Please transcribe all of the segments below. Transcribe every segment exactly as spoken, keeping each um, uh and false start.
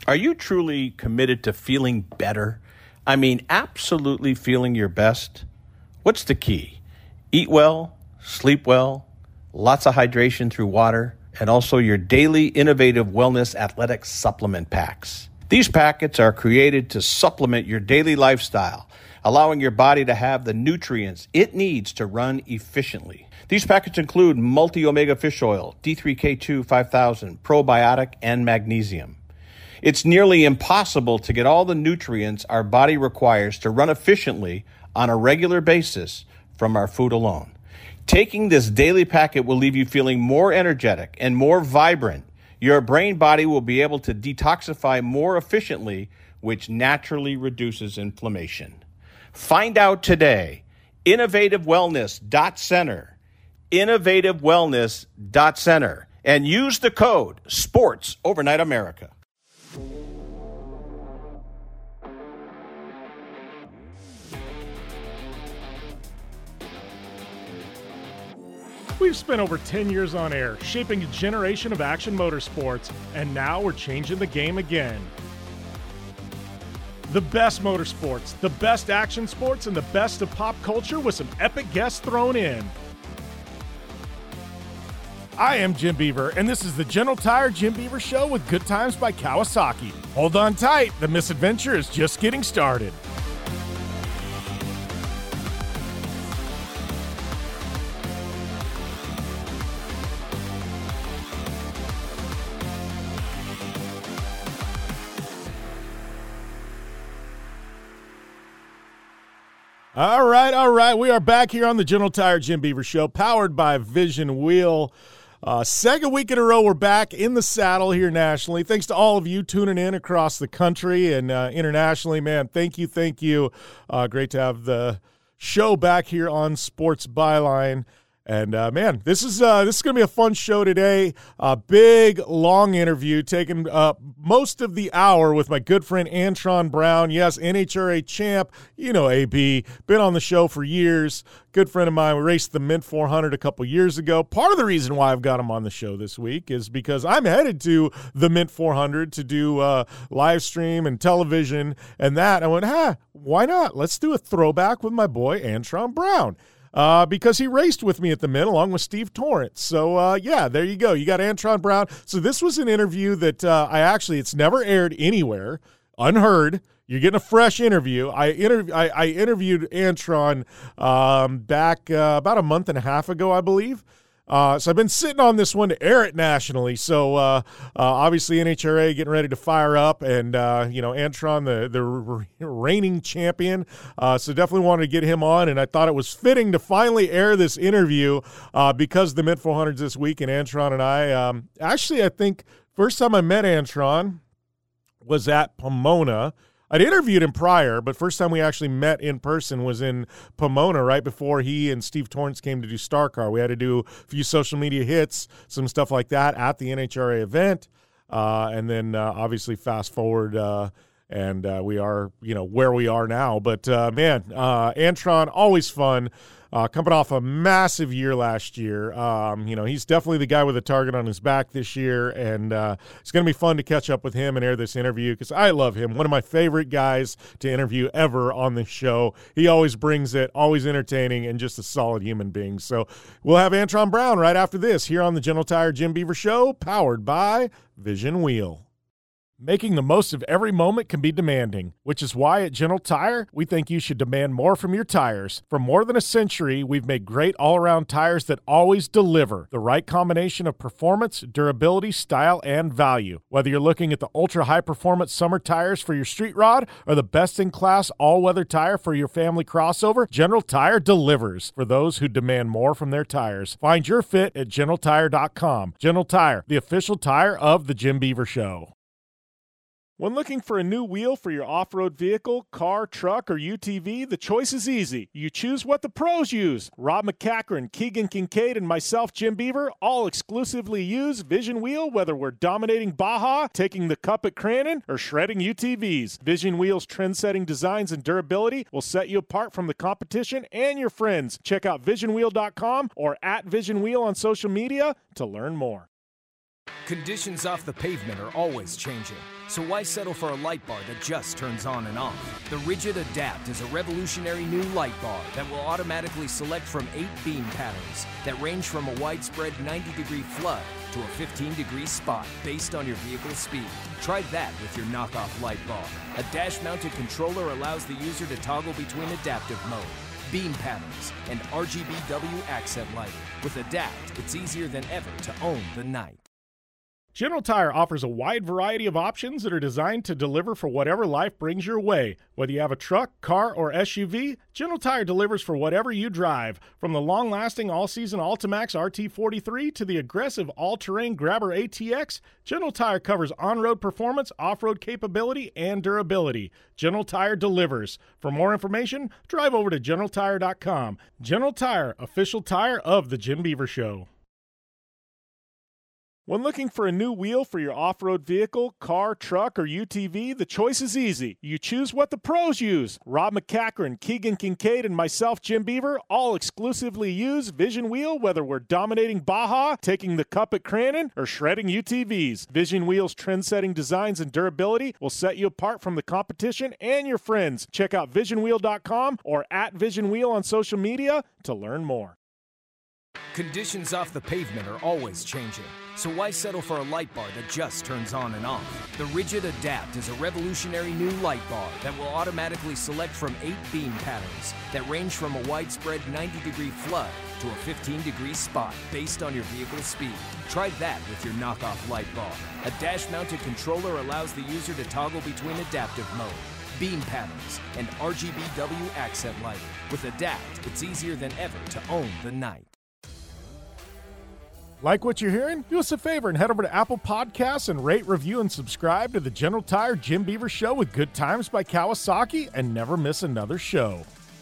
Are you truly committed to feeling better? I mean, absolutely feeling your best? What's the key? Eat well, sleep well, lots of hydration through water, and also your daily innovative wellness athletic supplement packs. These packets are created to supplement your daily lifestyle, allowing your body to have the nutrients it needs to run efficiently. These packets include multi-omega fish oil, D three K two five thousand, probiotic, and magnesium. It's nearly impossible to get all the nutrients our body requires to run efficiently on a regular basis from our food alone. Taking this daily packet will leave you feeling more energetic and more vibrant. Your brain body will be able to detoxify more efficiently, which naturally reduces inflammation. Find out today. innovative wellness dot center. innovative wellness dot center. And use the code SPORTS Overnight America. We've spent over ten years on air, shaping a generation of action motorsports, and now we're changing the game again. The best motorsports, the best action sports, and the best of pop culture with some epic guests thrown in. I am Jim Beaver, and this is the General Tire Jim Beaver Show with Good Times by Kawasaki. Hold on tight, the misadventure is just getting started. All right, all right. We are back here on the General Tire Jim Beaver Show, powered by Vision Wheel. Uh, second week in a row, we're back in the saddle here nationally. Thanks to all of you tuning in across the country and uh, internationally. Man, thank you, thank you. Uh, great to have the show back here on Sports Byline. And, uh, man, this is uh, this is going to be a fun show today. A big, long interview taking uh, most of the hour with my good friend Antron Brown. Yes, N H R A champ. You know A B. Been on the show for years. Good friend of mine. We raced the Mint four hundred a couple years ago. Part of the reason why I've got him on the show this week is because I'm headed to the Mint four hundred to do uh, live stream and television and that. I went, huh, why not? Let's do a throwback with my boy Antron Brown. Uh, because he raced with me at the Mint along with Steve Torrence. So, uh, yeah, there you go. You got Antron Brown. So this was an interview that uh, I actually, it's never aired anywhere, unheard. You're getting a fresh interview. I, interv- I, I interviewed Antron um, back uh, about a month and a half ago, I believe. Uh, so I've been sitting on this one to air it nationally. So uh, uh, obviously N H R A getting ready to fire up, and uh, you know Antron, the the reigning champion. Uh, so definitely wanted to get him on, and I thought it was fitting to finally air this interview uh, because the Mint four hundreds this week, and Antron and I. Um, actually, I think first time I met Antron was at Pomona. I'd interviewed him prior, but first time we actually met in person was in Pomona right before he and Steve Torrence came to do Star Car. We had to do a few social media hits, some stuff like that at the N H R A event. Uh, and then uh, obviously fast forward uh, and uh, we are, you know, where we are now. But, uh, man, uh, Antron, always fun. Uh, coming off a massive year last year. Um, you know, he's definitely the guy with a target on his back this year, and uh, it's going to be fun to catch up with him and air this interview because I love him. One of my favorite guys to interview ever on this show. He always brings it, always entertaining, and just a solid human being. So we'll have Antron Brown right after this here on the General Tire Jim Beaver Show, powered by Vision Wheel. Making the most of every moment can be demanding, which is why at General Tire, we think you should demand more from your tires. For more than a century, we've made great all-around tires that always deliver the right combination of performance, durability, style, and value. Whether you're looking at the ultra-high-performance summer tires for your street rod or the best-in-class all-weather tire for your family crossover, General Tire delivers for those who demand more from their tires. Find your fit at general tire dot com. General Tire, the official tire of the Jim Beaver Show. When looking for a new wheel for your off-road vehicle, car, truck, or U T V, the choice is easy. You choose what the pros use. Rob McCachran, Keegan Kincaid, and myself, Jim Beaver, all exclusively use Vision Wheel, whether we're dominating Baja, taking the cup at Crandon, or shredding U T Vs. Vision Wheel's trend-setting designs and durability will set you apart from the competition and your friends. Check out vision wheel dot com or at Vision Wheel on social media to learn more. Conditions off the pavement are always changing, so why settle for a light bar that just turns on and off? The Rigid Adapt is a revolutionary new light bar that will automatically select from eight beam patterns that range from a widespread ninety degree flood to a fifteen degree spot based on your vehicle's speed. Try that with your knockoff light bar. A dash-mounted controller allows the user to toggle between adaptive mode, beam patterns, and R G B W accent lighting. With Adapt, it's easier than ever to own the night. General Tire offers a wide variety of options that are designed to deliver for whatever life brings your way. Whether you have a truck, car, or S U V, General Tire delivers for whatever you drive. From the long-lasting all-season Altimax R T forty-three to the aggressive all-terrain Grabber A T X, General Tire covers on-road performance, off-road capability, and durability. General Tire delivers. For more information, drive over to general tire dot com. General Tire, official tire of The Jim Beaver Show. When looking for a new wheel for your off-road vehicle, car, truck, or U T V, the choice is easy. You choose what the pros use. Rob McCachran, Keegan Kincaid, and myself, Jim Beaver, all exclusively use Vision Wheel, whether we're dominating Baja, taking the cup at Crandon, or shredding U T Vs. Vision Wheel's trend-setting designs and durability will set you apart from the competition and your friends. Check out vision wheel dot com or at Vision Wheel on social media to learn more. Conditions off the pavement are always changing, so why settle for a light bar that just turns on and off? The Rigid Adapt is a revolutionary new light bar that will automatically select from eight beam patterns that range from a widespread ninety degree flood to a fifteen degree spot based on your vehicle's speed. Try that with your knockoff light bar. A dash-mounted controller allows the user to toggle between adaptive mode, beam patterns, and R G B W accent lighting. With Adapt, it's easier than ever to own the night. Like what you're hearing? Do us a favor and head over to Apple Podcasts and rate, review, and subscribe to the General Tire Jim Beaver Show with Good Times by Kawasaki and never miss another show.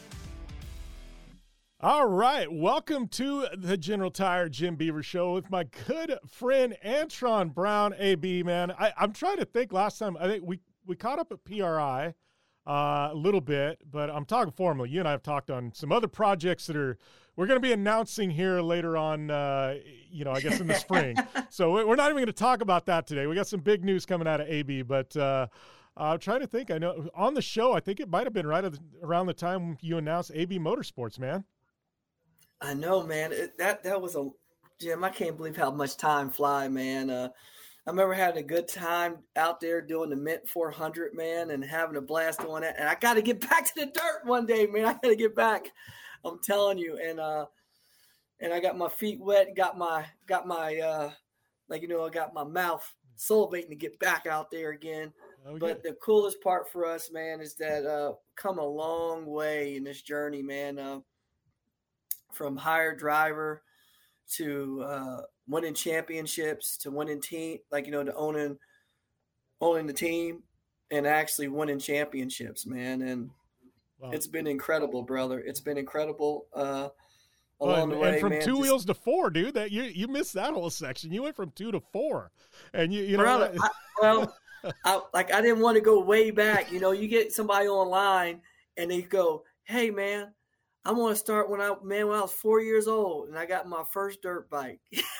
All right, welcome to the General Tire Jim Beaver Show with my good friend Antron Brown. A B, man, I, I'm trying to think. Last time I think we we caught up at P R I uh, a little bit, but I'm talking formally. You and I have talked on some other projects that are we're going to be announcing here later on. Uh, you know, I guess in the spring. So we're not even going to talk about that today. We got some big news coming out of A B, but. Uh, I'm trying to think. I know on the show, I think it might have been right around the time you announced A B Motorsports, man. I know, man. It, that that was a Jim. I can't believe how much time fly, man. Uh, I remember having a good time out there doing the Mint four hundred, man, and having a blast doing that. And I got to get back to the dirt one day, man. I got to get back. I'm telling you. And uh, and I got my feet wet, got my got my uh, like you know, I got my mouth salivating to get back out there again. Okay. But the coolest part for us, man, is that uh, come a long way in this journey, man. Uh, From hired driver to uh, winning championships to winning team, like, you know, to owning, owning the team and actually winning championships, man. And wow. It's been incredible, brother. It's been incredible uh, along well, the way, and from man. two Just, wheels to four, dude. That you you missed that whole section. You went from two to four, and you you brother, know. I, well, I, like I didn't want to go way back. You know, you get somebody online and they go, "Hey, man, I want to start when I man when I was four years old and I got my first dirt bike."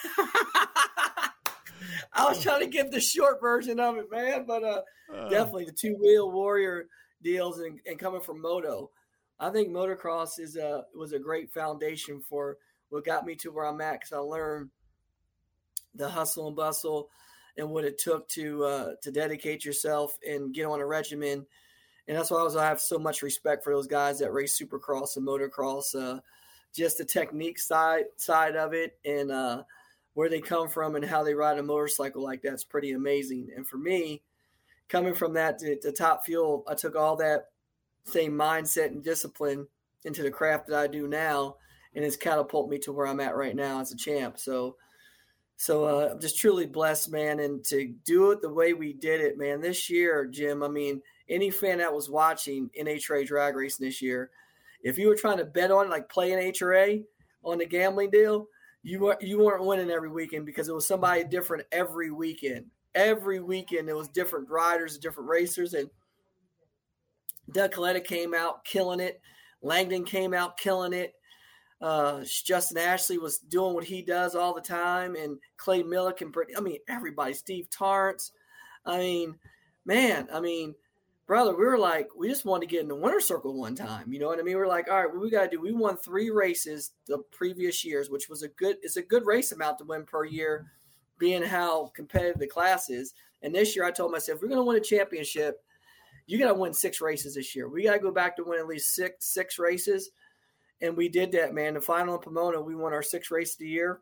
I was trying to give the short version of it, man, but uh, uh, definitely the two wheel warrior deals and, and coming from moto. I think motocross is a was a great foundation for what got me to where I'm at, because I learned the hustle and bustle and what it took to uh, to dedicate yourself and get on a regimen. And that's why I, was, I have so much respect for those guys that race Supercross and motocross, uh, just the technique side side of it, and uh, where they come from and how they ride a motorcycle like that's pretty amazing. And for me, coming from that to, to Top Fuel, I took all that same mindset and discipline into the craft that I do now, and it's catapulted me to where I'm at right now as a champ. So, so uh, I'm just truly blessed, man, and to do it the way we did it, man. This year, Jim, I mean, any fan that was watching N H R A drag racing this year, if you were trying to bet on it, like play N H R A on the gambling deal, you weren't you weren't winning every weekend, because it was somebody different every weekend. Every weekend there was different riders, different racers, and Doug Coletta came out killing it. Langdon came out killing it. Uh, Justin Ashley was doing what he does all the time, and Clay Millick and Brittany, I mean, everybody, Steve Torrance. I mean, man, I mean, brother, we were like, we just wanted to get in the winner's circle one time. You know what I mean? We we're like, all right, what we got to do? We won three races the previous years, which was a good, it's a good race amount to win per year, being how competitive the class is. And this year I told myself, if we're going to win a championship, you got to win six races this year. We got to go back to win at least six, six races. And we did that, man. The final in Pomona, we won our sixth race of the year.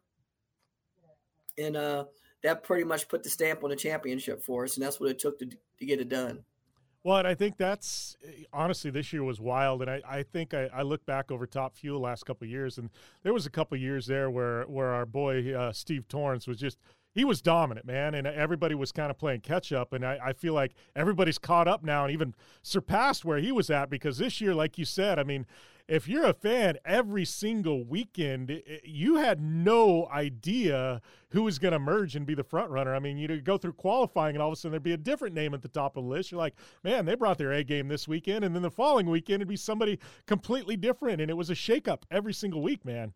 And uh, that pretty much put the stamp on the championship for us. And that's what it took to, to get it done. Well, and I think that's honestly this year was wild, and I, I think I, I look back over Top Fuel the last couple of years, and there was a couple of years there where where our boy uh, Steve Torrance was just he was dominant, man, and everybody was kind of playing catch up, and I, I feel like everybody's caught up now and even surpassed where he was at, because this year, like you said, I mean, if you're a fan, every single weekend, you had no idea who was going to emerge and be the front runner. I mean, you'd go through qualifying and all of a sudden there'd be a different name at the top of the list. You're like, man, they brought their A game this weekend. And then the following weekend, it'd be somebody completely different. And it was a shakeup every single week, man.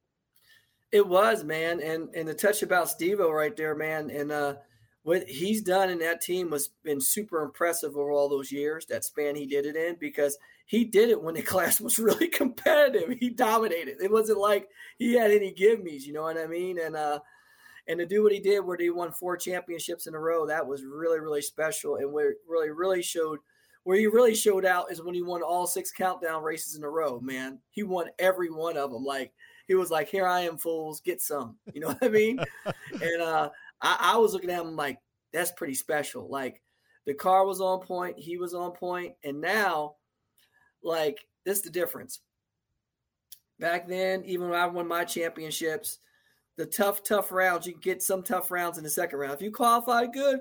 It was, man. And and the touch about Steve-O right there, man. And uh, what he's done in that team was been super impressive over all those years, that span he did it in, because he did it when the class was really competitive. He dominated. It wasn't like he had any give-me's, you know what I mean? And uh, and to do what he did, where he won four championships in a row, that was really, really special. And where it really, really showed, where he really showed out is when he won all six countdown races in a row, man. He won every one of them. Like, he was like, here I am, fools, get some. You know what I mean? and uh, I, I was looking at him like, that's pretty special. Like, the car was on point. He was on point. And now, like, this is the difference. Back then, even when I won my championships, the tough, tough rounds, you can get some tough rounds in the second round. If you qualify good,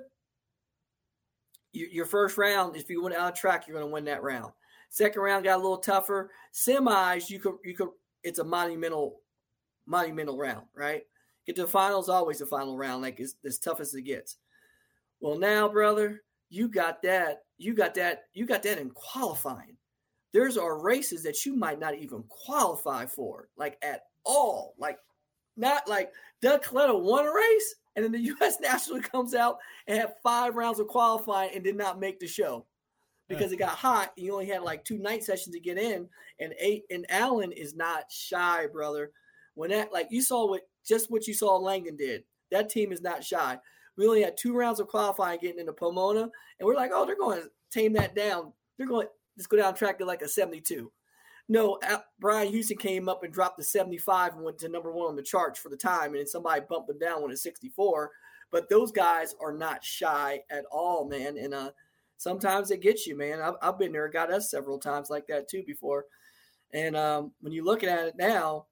you, your first round, if you went out of track, you're going to win that round. Second round got a little tougher. Semis, you could, you could, it's a monumental, monumental round, right? Get to the finals, always the final round, like it's as tough as it gets. Well, now, brother, you got that, you got that, you got that in qualifying. There's are races that you might not even qualify for, like at all. Like, not like Doug Coletta won a race, and then the U S National comes out and had five rounds of qualifying and did not make the show because it got hot. You only had like two night sessions to get in, and eight. And Allen is not shy, brother. When that, like, you saw what just what you saw Langdon did. That team is not shy. We only had two rounds of qualifying getting into Pomona, and we're like, oh, they're going to tame that down. They're going to just go down track to like a seventy-two. No, Brian Houston came up and dropped the seventy-five and went to number one on the charts for the time, and then somebody bumped him down when it's sixty-four. But those guys are not shy at all, man. And uh, sometimes it gets you, man. I've, I've been there, got us several times like that too before. And um, when you're looking at it now,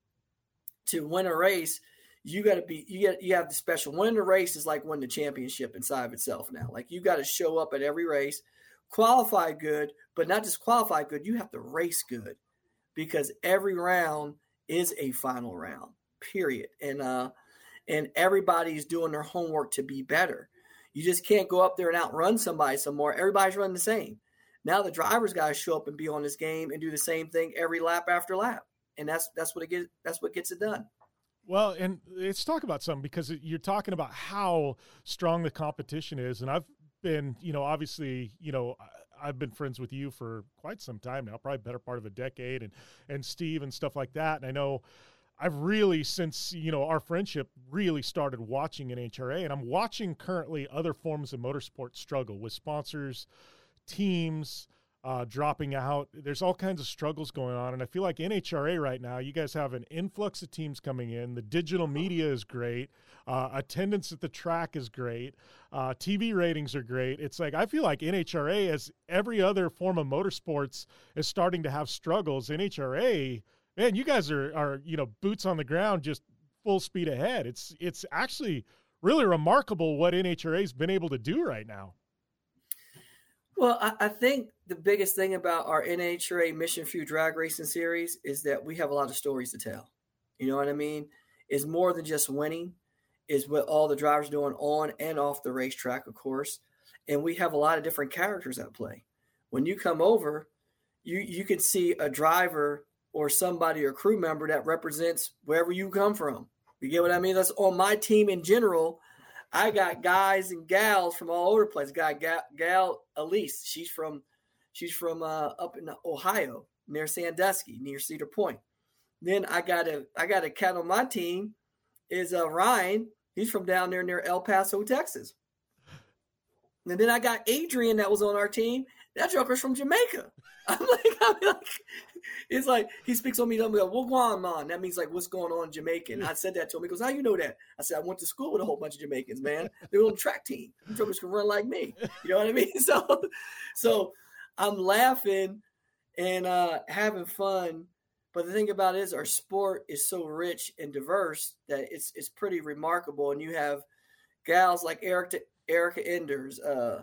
to win a race, you got to be you get you have the special. Winning a race is like winning the championship inside of itself now. Like, you got to show up at every race, qualify good, but not just qualify good. You have to race good, because every round is a final round, period. And uh, and everybody's doing their homework to be better. You just can't go up there and outrun somebody some more. Everybody's running the same. Now the driver's got to show up and be on this game and do the same thing every lap after lap. And that's that's what it gets. That's what gets it done. Well, and let's talk about something, because you're talking about how strong the competition is, and I've been, you know, obviously, you know, I've been friends with you for quite some time now, probably better part of a decade, and and Steve and stuff like that. And I know I've really, since, you know, our friendship, really started watching N H R A, and I'm watching currently other forms of motorsport struggle with sponsors, teams, uh, dropping out. There's all kinds of struggles going on. And I feel like N H R A right now, you guys have an influx of teams coming in. The digital media is great. Uh, attendance at the track is great. Uh, T V ratings are great. It's like, I feel like N H R A, as every other form of motorsports, is starting to have struggles. N H R A, man, you guys are, are, you know, boots on the ground, just full speed ahead. It's, it's actually really remarkable what N H R A has been able to do right now. Well, I, I think the biggest thing about our N H R A Mission Few Drag Racing Series is that we have a lot of stories to tell. You know what I mean? It's more than just winning. It's what all the drivers are doing on and off the racetrack, of course. And we have a lot of different characters at play. When you come over, you you can see a driver or somebody or crew member that represents wherever you come from. You get what I mean? That's on my team in general. I got guys and gals from all over the place. Got Gal, Gal Elise. She's from she's from uh, up in Ohio, near Sandusky, near Cedar Point. Then I got a I got a cat on my team is uh, Ryan. He's from down there near El Paso, Texas. And then I got Adrian that was on our team. That joker's from Jamaica. I'm like, I'm like, it's like he speaks on me. I'm like, "Wagwan man." That means like, "What's going on, Jamaican?" I said that to him. He goes, "How you know that?" I said, "I went to school with a whole bunch of Jamaicans, man. They were on the track team. Jokers can run like me." You know what I mean? So, so I'm laughing and uh, having fun. But the thing about it is, our sport is so rich and diverse that it's it's pretty remarkable. And you have gals like Erica Erica Enders, uh,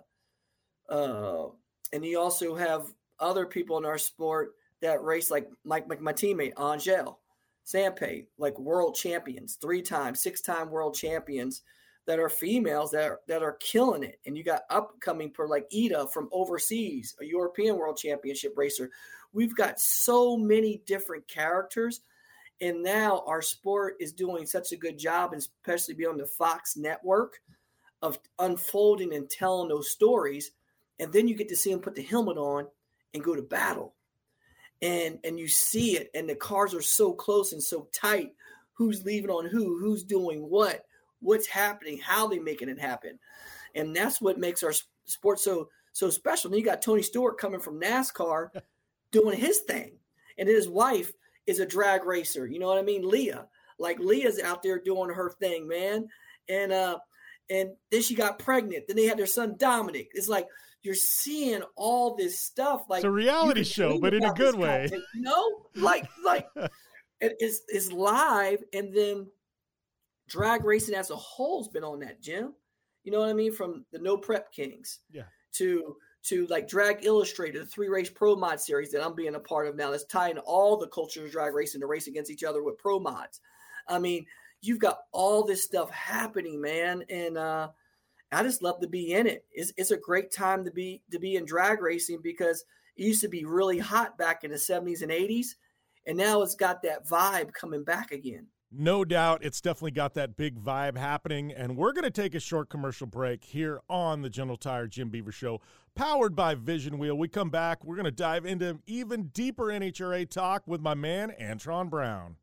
uh, and you also have other people in our sport that race like my, like my teammate, Angel Sampe, like world champions, three times, six-time world champions that are females that are, that are killing it. And you got upcoming for like Ida from overseas, a European world championship racer. We've got so many different characters. And now our sport is doing such a good job, and especially beyond the Fox network, of unfolding and telling those stories. And then you get to see them put the helmet on and go to battle. And and you see it, and the cars are so close and so tight. Who's leaving on who? Who's doing what? What's happening? How they making it happen? And that's what makes our sport so so special. And you got Tony Stewart coming from NASCAR doing his thing. And his wife is a drag racer. You know what I mean? Leah. Like Leah's out there doing her thing, man. And uh, and then she got pregnant. Then they had their son Dominic. It's like, you're seeing all this stuff. Like, it's a reality show, but in a good way. Content, you know, like, like it is is live, and then drag racing as a whole's been on that, Jim. You know what I mean? From the No Prep Kings, yeah, to to like Drag Illustrated, the three race pro mod series that I'm being a part of now. That's tying all the cultures of drag racing to race against each other with pro mods. I mean, you've got all this stuff happening, man, and uh, I just love to be in it. It's, it's a great time to be to be in drag racing, because it used to be really hot back in the seventies and eighties, and now it's got that vibe coming back again. No doubt, it's definitely got that big vibe happening, and we're going to take a short commercial break here on the General Tire Jim Beaver Show, powered by Vision Wheel. We come back, we're going to dive into even deeper N H R A talk with my man, Antron Brown.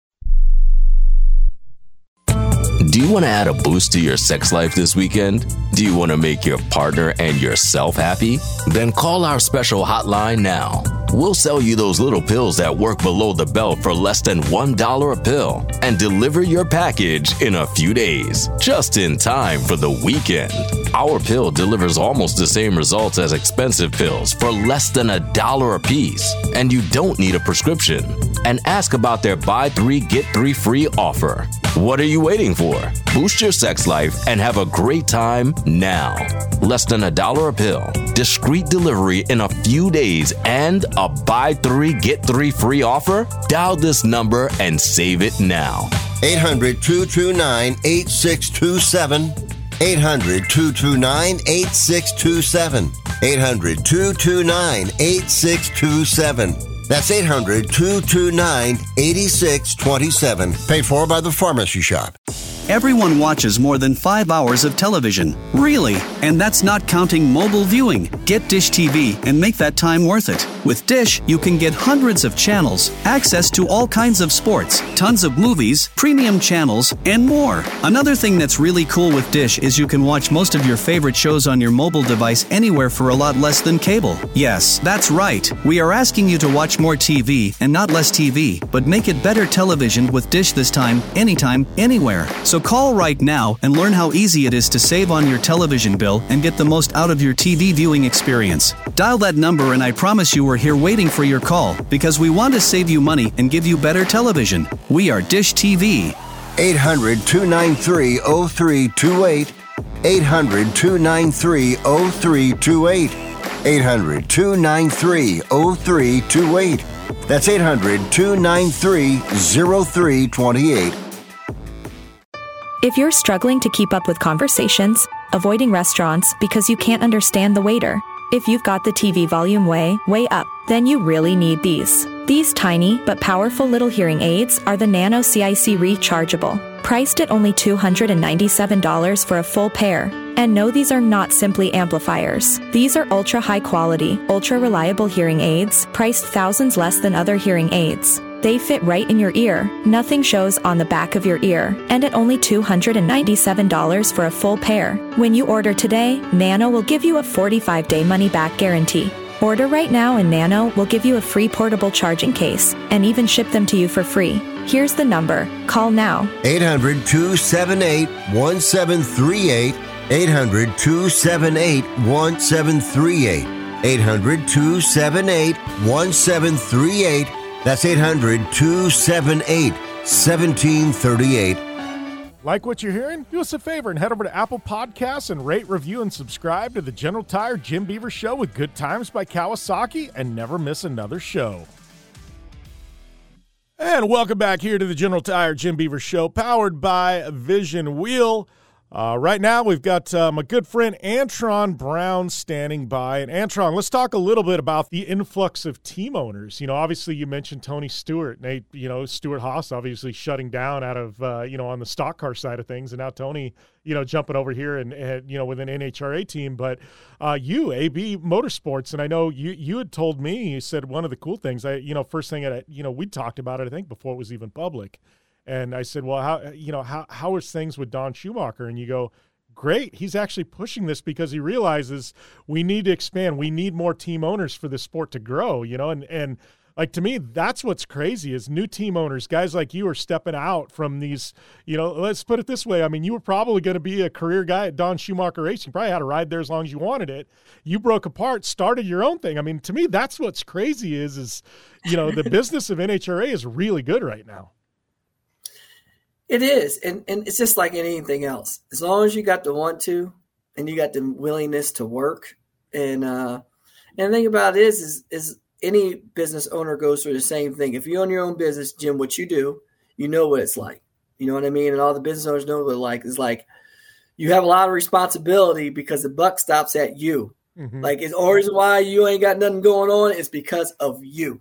Do you want to add a boost to your sex life this weekend? Do you want to make your partner and yourself happy? Then call our special hotline now. We'll sell you those little pills that work below the belt for less than one dollar a pill and deliver your package in a few days, just in time for the weekend. Our pill delivers almost the same results as expensive pills for less than a dollar a piece, and you don't need a prescription. And ask about their buy three, get three free offer. What are you waiting for? Boost your sex life and have a great time now. Less than a dollar a pill, discreet delivery in a few days, and a buy three, get three free offer? Dial this number and save it now. eight hundred, two two nine, eight six two seven. eight hundred, two two nine, eight six two seven. eight hundred, two two nine, eight six two seven. That's eight hundred, two two nine, eight six two seven. Paid for by the Pharmacy Shop. Everyone watches more than five hours of television. Really? And that's not counting mobile viewing. Get Dish T V and make that time worth it. With Dish, you can get hundreds of channels, access to all kinds of sports, tons of movies, premium channels, and more. Another thing that's really cool with Dish is you can watch most of your favorite shows on your mobile device anywhere for a lot less than cable. Yes, that's right. We are asking you to watch more T V and not less T V, but make it better television with Dish this time, anytime, anywhere. So call right now and learn how easy it is to save on your television bill and get the most out of your T V viewing experience. Dial that number and I promise you we're here waiting for your call, because we want to save you money and give you better television. We are Dish T V. eight hundred, two nine three, oh three two eight. eight hundred, two nine three, oh three two eight. eight hundred, two nine three, oh three two eight. That's eight hundred, two nine three, oh three two eight. If you're struggling to keep up with conversations, avoiding restaurants because you can't understand the waiter, if you've got the T V volume way, way up, then you really need these. These tiny but powerful little hearing aids are the Nano C I C Rechargeable, priced at only two hundred ninety-seven dollars for a full pair. And no, these are not simply amplifiers. These are ultra high quality, ultra reliable hearing aids, priced thousands less than other hearing aids. They fit right in your ear, nothing shows on the back of your ear, and at only two hundred ninety-seven dollars for a full pair. When you order today, Nano will give you a forty-five day money-back guarantee. Order right now and Nano will give you a free portable charging case and even ship them to you for free. Here's the number. Call now. eight hundred, two seven eight, one seven three eight. eight hundred, two seven eight, one seven three eight. eight hundred, two seven eight, one seven three eight. That's eight hundred, two seven eight, one seven three eight. Like what you're hearing? Do us a favor and head over to Apple Podcasts and rate, review, and subscribe to the General Tire Jim Beaver Show with Good Times by Kawasaki and never miss another show. And welcome back here to the General Tire Jim Beaver Show, powered by Vision Wheel. Uh, right now, we've got uh, my good friend Antron Brown standing by. And Antron, let's talk a little bit about the influx of team owners. You know, obviously you mentioned Tony Stewart. They, you know, Stewart Haas obviously shutting down out of, uh, you know, on the stock car side of things. And now Tony, you know, jumping over here and, and you know, with an N H R A team. But uh, you, A B Motorsports, and I know you you had told me, you said one of the cool things, I you know, first thing, that, you know, we talked about it, I think, before it was even public. And I said, well, how, you know, how, how is things with Don Schumacher? And you go, great. He's actually pushing this because he realizes we need to expand. We need more team owners for the sport to grow, you know? And, and like, to me, that's what's crazy is new team owners, guys like you are stepping out from these, you know, let's put it this way. I mean, you were probably going to be a career guy at Don Schumacher Racing. You probably had a ride there as long as you wanted it. You broke apart, started your own thing. I mean, to me, that's what's crazy is, is, you know, the business of N H R A is really good right now. It is, and, and it's just like anything else. As long as you got the want to, and you got the willingness to work, and uh, and the thing about it is, is, is any business owner goes through the same thing. If you own your own business, Jim, what you do, you know what it's like. You know what I mean? And all the business owners know what it's like. It's like you have a lot of responsibility because the buck stops at you. Mm-hmm. Like it's always why you ain't got nothing going on. It's because of you.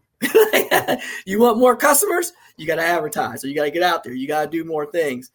You want more customers? You got to advertise, or you got to get out there. You got to do more things.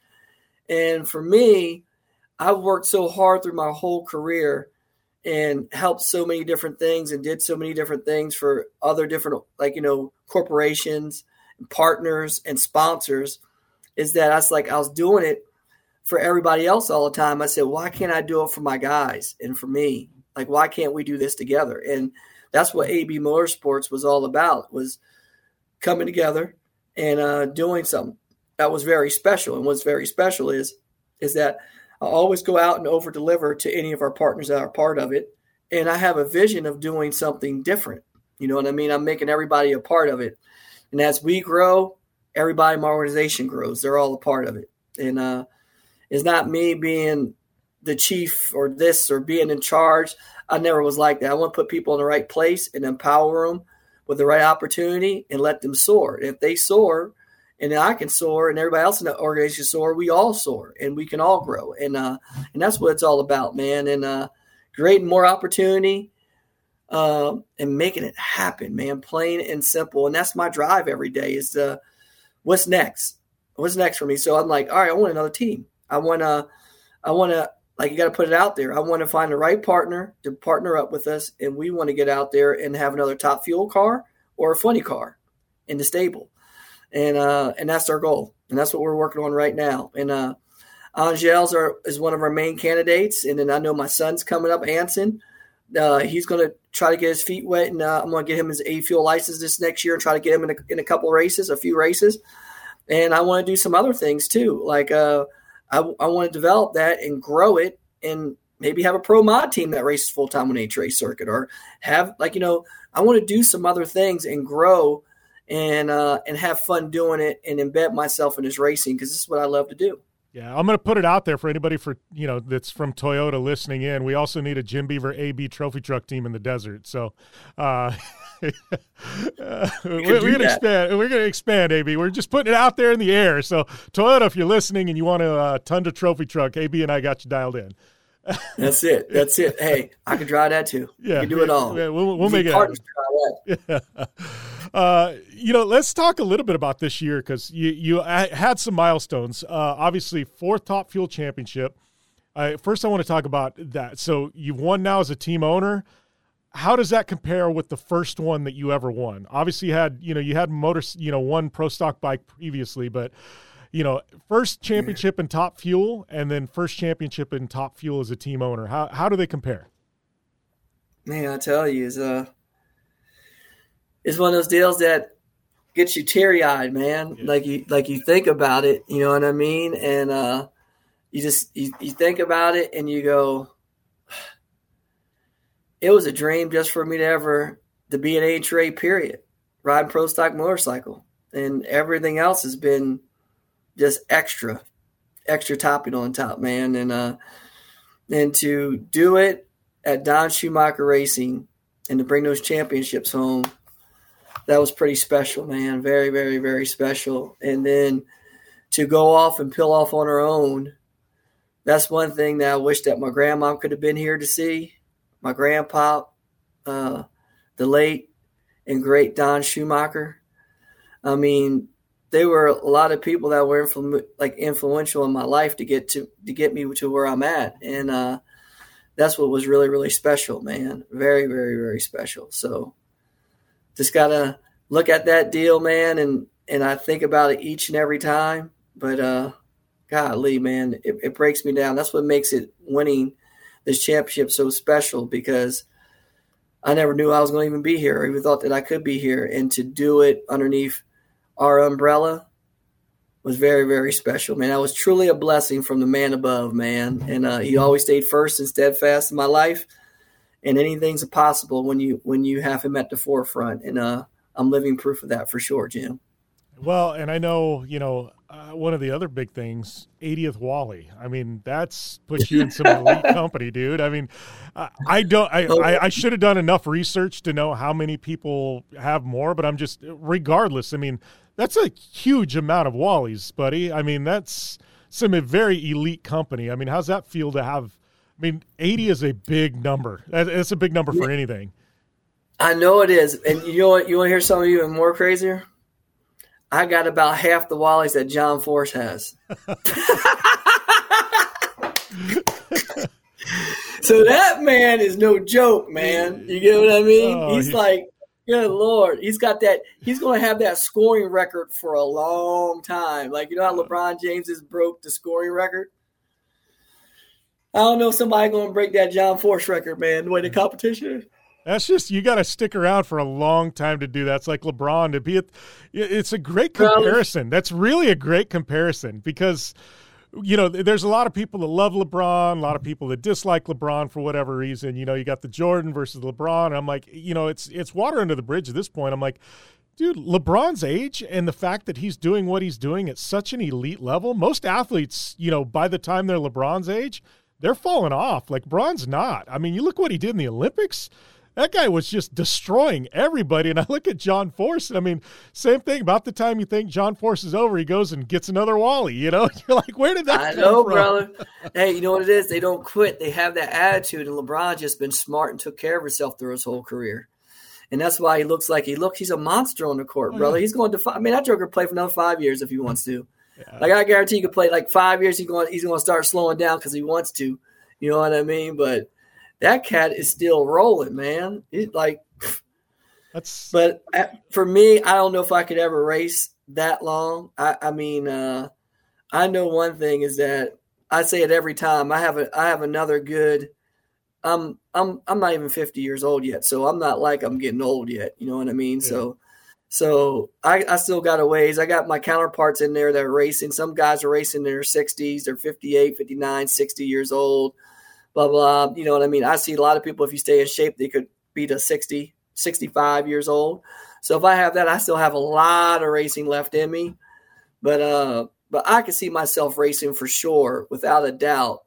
And for me, I've worked so hard through my whole career and helped so many different things and did so many different things for other different, like, you know, corporations and partners and sponsors, is that I was like, I was doing it for everybody else all the time. I said, why can't I do it for my guys and for me? Like, why can't we do this together? And that's what A B Motorsports was all about, was coming together and uh, doing something that was very special. And what's very special is, is that I always go out and over deliver to any of our partners that are part of it. And I have a vision of doing something different. You know what I mean? I'm making everybody a part of it. And as we grow, everybody in my organization grows. They're all a part of it. And uh, it's not me being the chief or this or being in charge. I never was like that. I want to put people in the right place and empower them with the right opportunity and let them soar. If they soar, and I can soar, and everybody else in the organization soar, we all soar, and we can all grow. And uh, and that's what it's all about, man. And uh, creating more opportunity uh, and making it happen, man, plain and simple. And that's my drive every day is to, what's next? What's next for me? So I'm like, all right, I want another team. I want to, I want to, like, you got to put it out there. I want to find the right partner to partner up with us, and we want to get out there and have another top fuel car or a funny car in the stable. And uh, and that's our goal, and that's what we're working on right now. And uh, Angels are, is one of our main candidates, and then I know my son's coming up, Anson. Uh, he's going to try to get his feet wet, and uh, I'm going to get him his A fuel license this next year and try to get him in a, in a couple races, a few races. And I want to do some other things too, like uh, – I, I want to develop that and grow it, and maybe have a pro mod team that races full time on H R A circuit, or have, like, you know, I want to do some other things and grow and, uh, and have fun doing it and embed myself in this racing, because this is what I love to do. Yeah, I'm going to put it out there for anybody for, you know, that's from Toyota listening in. We also need a Jim Beaver A B trophy truck team in the desert. So, uh, uh, we're, we're going to expand. We're going to expand, A B. We're just putting it out there in the air. So, Toyota, if you're listening and you want a uh, Tundra trophy truck, A B and I got you dialed in. That's it. That's it. Hey, I can drive that too. Yeah, we can do it all. Yeah, we'll, we'll make it happen. Yeah. Uh, you know, let's talk a little bit about this year because you you had some milestones. Uh, obviously, fourth Top Fuel championship. Uh, first, I want to talk about that. So you've won now as a team owner. How does that compare with the first one that you ever won? Obviously, you had you know you had motor you know one pro stock bike previously, but you know first championship in Top Fuel and then first championship in Top Fuel as a team owner. How how do they compare? Man, I tell you, is uh, it's one of those deals that gets you teary eyed, man. Yeah. Like you like you think about it, you know what I mean, and uh, you just you, you think about it and you go. It was a dream just for me to ever to be an H R A, period, riding pro stock motorcycle. And everything else has been just extra, extra topping on top, man. And uh, and to do it at Don Schumacher Racing and to bring those championships home, that was pretty special, man. Very, very, very special. And then to go off and peel off on her own, that's one thing that I wish that my grandma could have been here to see. My grandpa, uh, the late and great Don Schumacher. I mean, there were a lot of people that were influ- like influential in my life to get to to get me to where I'm at, and uh, that's what was really, really special, man. Very, very, very special. So, just gotta look at that deal, man, and and I think about it each and every time. But uh, golly, man, it, it breaks me down. That's what makes it winning this championship so special, because I never knew I was going to even be here, or even thought that I could be here. And to do it underneath our umbrella was very, very special, man. That was truly a blessing from the man above, man. And uh, he always stayed first and steadfast in my life. And anything's possible when you when you have him at the forefront. And uh, I'm living proof of that for sure, Jim. Well, and I know, you know, uh, one of the other big things, eightieth Wally. I mean, that's puts you in some elite company, dude. I mean, uh, I don't, I, I, I should have done enough research to know how many people have more, but I'm just, regardless, I mean, that's a huge amount of Wallies, buddy. I mean, that's some very elite company. I mean, how's that feel to have, I mean, eighty is a big number. That's a big number for anything. I know it is. And you know what, you want to hear something even more crazier? I got about half the Wallies that John Force has. So that man is no joke, man. You get what I mean? Oh, he's, he's like, good Lord. He's got that. He's going to have that scoring record for a long time. Like, you know how LeBron James has broke the scoring record? I don't know if somebody going to break that John Force record, man, the way the competition is. That's just, you got to stick around for a long time to do that. It's like LeBron to be at, it's a great comparison. That's really a great comparison because, you know, there's a lot of people that love LeBron, a lot of people that dislike LeBron for whatever reason. You know, you got the Jordan versus LeBron. And I'm like, you know, it's, it's water under the bridge at this point. I'm like, dude, LeBron's age and the fact that he's doing what he's doing at such an elite level, most athletes, you know, by the time they're LeBron's age, they're falling off. Like, LeBron's not. I mean, you look what he did in the Olympics. That guy was just destroying everybody. And I look at John Force, and I mean, same thing. About the time you think John Force is over, he goes and gets another Wally. You know, you're like, where did that I come know, from? brother. Hey, you know what it is? They don't quit. They have that attitude. And LeBron just been smart and took care of himself through his whole career. And that's why he looks like he looks. He's a monster on the court, oh, brother. Yeah. He's going to. I mean, that joker could play for another five years if he wants to. Yeah. Like, I guarantee he could play like five years. He's going. He's going to start slowing down because he wants to. You know what I mean? But that cat is still rolling, man. He's like. That's. But for me, I don't know if I could ever race that long. I, I mean, uh, I know one thing is that I say it every time. I have a. I have another good. I'm. I'm. I'm not even fifty years old yet, so I'm not like I'm getting old yet. You know what I mean? Yeah. So. So I, I still got a ways. I got my counterparts in there that are racing. Some guys are racing in their sixties. They're fifty-eight, fifty-nine, sixty years old, blah, blah. You know what I mean? I see a lot of people, if you stay in shape, they could be to sixty, sixty-five years old. So if I have that, I still have a lot of racing left in me. But uh, but I can see myself racing for sure, without a doubt,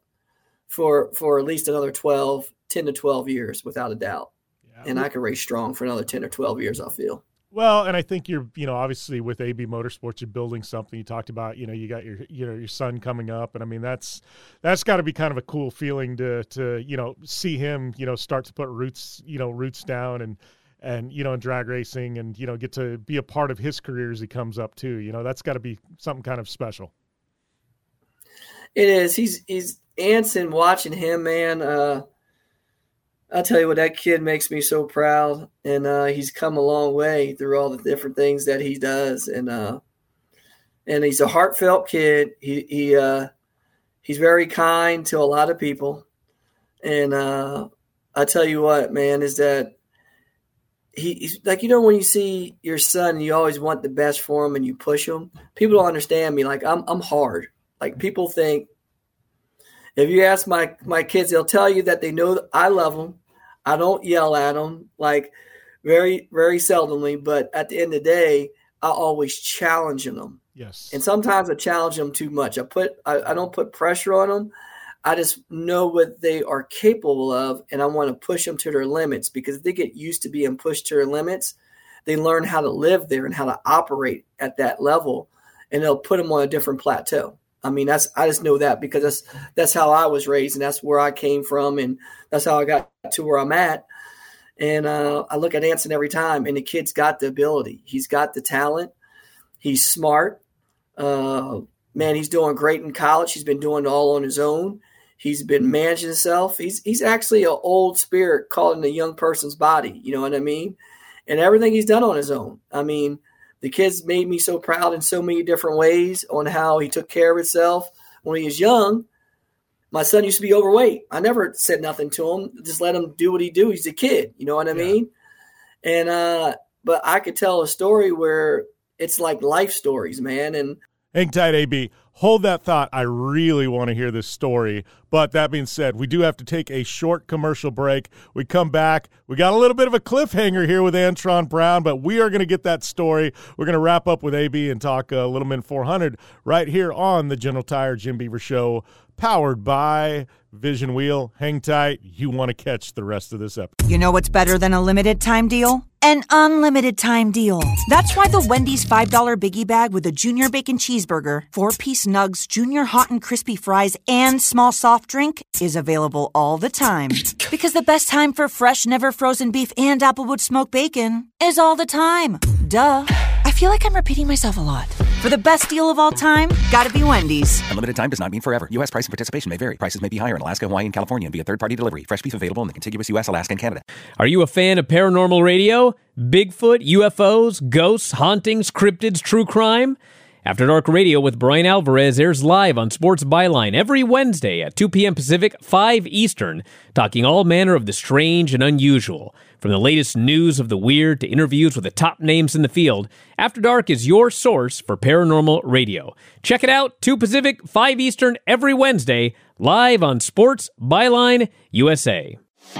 for for at least another twelve, ten to twelve years, without a doubt. Yeah. And I can race strong for another ten or twelve years, I feel. Well, and I think you're, you know, obviously with A B Motorsports, you're building something. You talked about, you know, you got your, you know, your son coming up, and I mean that's that's got to be kind of a cool feeling to to you know see him, you know, start to put roots, you know, roots down and and, you know, in drag racing and, you know, get to be a part of his career as he comes up too. You know, that's got to be something kind of special. It is. He's, he's Anson, watching him, man. Uh, I'll tell you what, that kid makes me so proud. And uh, he's come a long way through all the different things that he does. And, uh, and he's a heartfelt kid. He, he, uh, he's very kind to a lot of people. And uh, I tell you what, man, is that he, he's like, you know, when you see your son and you always want the best for him and you push him, people don't understand me. Like I'm, I'm hard. Like people think, if you ask my, my kids, they'll tell you that they know that I love them. I don't yell at them, like very, very seldomly. But at the end of the day, I always challenge them. Yes. And sometimes I challenge them too much. I put, I, I don't put pressure on them. I just know what they are capable of, and I want to push them to their limits, because if they get used to being pushed to their limits, they learn how to live there and how to operate at that level, and they'll put them on a different plateau. I mean, that's I just know that because that's that's how I was raised, and that's where I came from, and that's how I got to where I'm at. And uh, I look at Anson every time, and the kid's got the ability. He's got the talent. He's smart. Uh, man, he's doing great in college. He's been doing it all on his own. He's been managing himself. He's he's actually an old spirit caught in a young person's body. You know what I mean? And everything he's done on his own. I mean, the kid's made me so proud in so many different ways on how he took care of himself when he was young. My son used to be overweight. I never said nothing to him. Just let him do what he do. He's a kid. You know what I Yeah. mean? And uh, but I could tell a story where it's like life stories, man. And Hang tight, A B. Hold that thought. I really want to hear this story. But that being said, we do have to take a short commercial break. We come back. We got a little bit of a cliffhanger here with Antron Brown, but we are going to get that story. We're going to wrap up with A B and talk uh, Little Men four hundred right here on the General Tire Jim Beaver Show, powered by Vision Wheel. Hang tight. You want to catch the rest of this episode. You know what's better than a limited time deal? An unlimited time deal. That's why the Wendy's five dollar Biggie Bag with a Junior Bacon Cheeseburger, four-piece nugs, Junior Hot and Crispy Fries, and small soft drink is available all the time. Because the best time for fresh, never frozen beef and Applewood smoked bacon is all the time. Duh. I feel like I'm repeating myself a lot. For the best deal of all time, gotta be Wendy's. Unlimited time does not mean forever. U S price and participation may vary. Prices may be higher in Alaska, Hawaii, and California and via third-party delivery. Fresh beef available in the contiguous U S, Alaska, and Canada. Are you a fan of paranormal radio? Bigfoot, U F Os, ghosts, hauntings, cryptids, true crime? After Dark Radio with Brian Alvarez airs live on Sports Byline every Wednesday at two p.m. Pacific, five Eastern, talking all manner of the strange and unusual. From the latest news of the weird to interviews with the top names in the field, After Dark is your source for paranormal radio. Check it out, two Pacific, five Eastern, every Wednesday, live on Sports Byline U S A.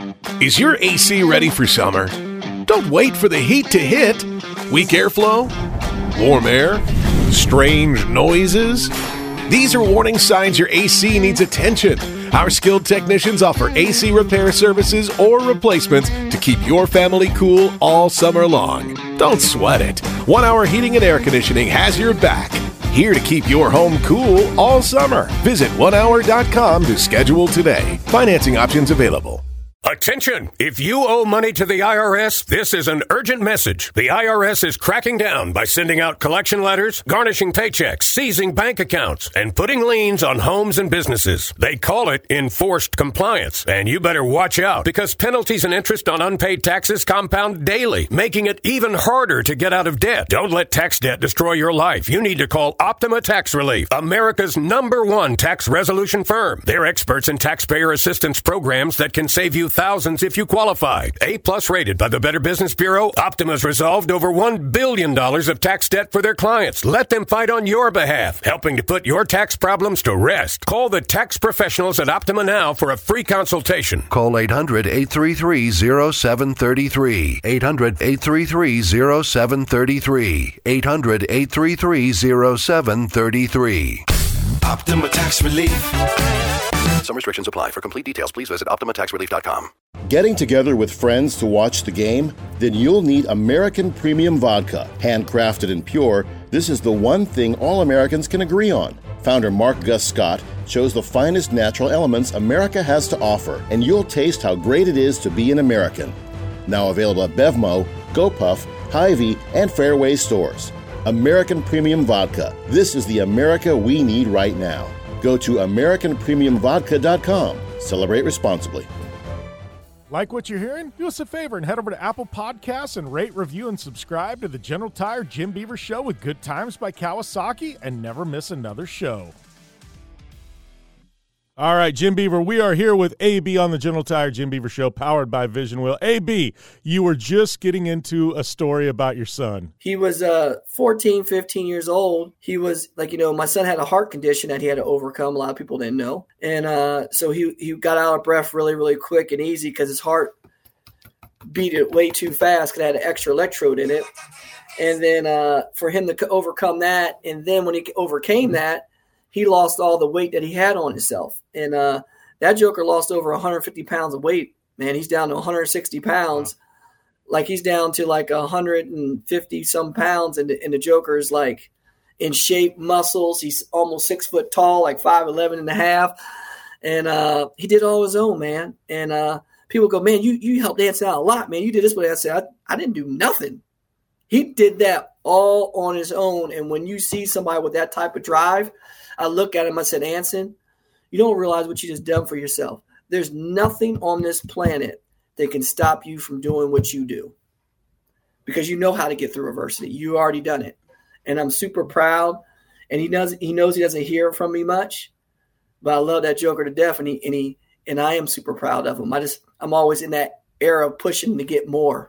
Is your A C ready for summer? Don't wait for the heat to hit. Weak airflow? Warm air? Strange noises? These are warning signs your A C needs attention. Our skilled technicians offer A C repair services or replacements to keep your family cool all summer long. Don't sweat it. One Hour Heating and Air Conditioning has your back. Here to keep your home cool all summer. Visit one hour dot com to schedule today. Financing options available. Attention! If you owe money to the I R S, this is an urgent message. The I R S is cracking down by sending out collection letters, garnishing paychecks, seizing bank accounts, and putting liens on homes and businesses. They call it enforced compliance. And you better watch out, because penalties and interest on unpaid taxes compound daily, making it even harder to get out of debt. Don't let tax debt destroy your life. You need to call Optima Tax Relief, America's number one tax resolution firm. They're experts in taxpayer assistance programs that can save you thousands if you qualify. A-plus rated by the Better Business Bureau, Optima's resolved over one billion dollars of tax debt for their clients. Let them fight on your behalf, helping to put your tax problems to rest. Call the tax professionals at Optima now for a free consultation. Call eight hundred, eight three three, zero seven three three. eight hundred, eight three three, zero seven three three. eight hundred, eight three three, zero seven three three. Optima Tax Relief. Some restrictions apply. For complete details, please visit optima tax relief dot com. Getting together with friends to watch the game? Then you'll need American Premium Vodka. Handcrafted and pure, this is the one thing all Americans can agree on. Founder Mark Gus Scott chose the finest natural elements America has to offer, and you'll taste how great it is to be an American. Now available at Bevmo, GoPuff, Hy-Vee, and Fairway stores. American Premium Vodka. This is the America we need right now. Go to American Premium Vodka dot com. Celebrate responsibly. Like what you're hearing? Do us a favor and head over to Apple Podcasts and rate, review, and subscribe to the General Tire Jim Beaver Show with Good Times by Kawasaki, and never miss another show. All right, Jim Beaver, we are here with A B on the General Tire Jim Beaver Show, powered by Vision Wheel. A B, you were just getting into a story about your son. He was uh, fourteen, fifteen years old. He was like, you know, my son had a heart condition that he had to overcome. A lot of people didn't know. And uh, so he, he got out of breath really, really quick and easy because his heart beat it way too fast because it had an extra electrode in it. And then uh, for him to overcome that, and then when he overcame that, he lost all the weight that he had on himself. And uh, that joker lost over one hundred fifty pounds of weight. Man, he's down to one hundred sixty pounds. Wow. Like he's down to like one hundred fifty some pounds. And the, and the joker is like in shape, muscles. He's almost six foot tall, like five eleven and a half. And uh, he did it all his own, man. And uh, people go, man, you you helped Anson out a lot, man. You did this, but I said, I, I didn't do nothing. He did that all on his own. And when you see somebody with that type of drive, I look at him, I said, Anson, you don't realize what you just done for yourself. There's nothing on this planet that can stop you from doing what you do because you know how to get through adversity. You already done it. And I'm super proud. And he knows he knows he doesn't hear from me much, but I love that joker to death. And he, and he, and I am super proud of him. I just, I'm always in that era of pushing to get more.